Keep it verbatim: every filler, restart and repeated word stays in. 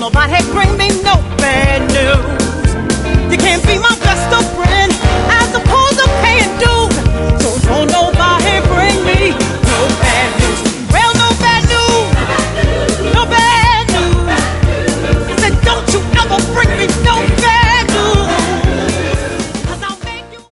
Nobody bring me no bad news. You can't be my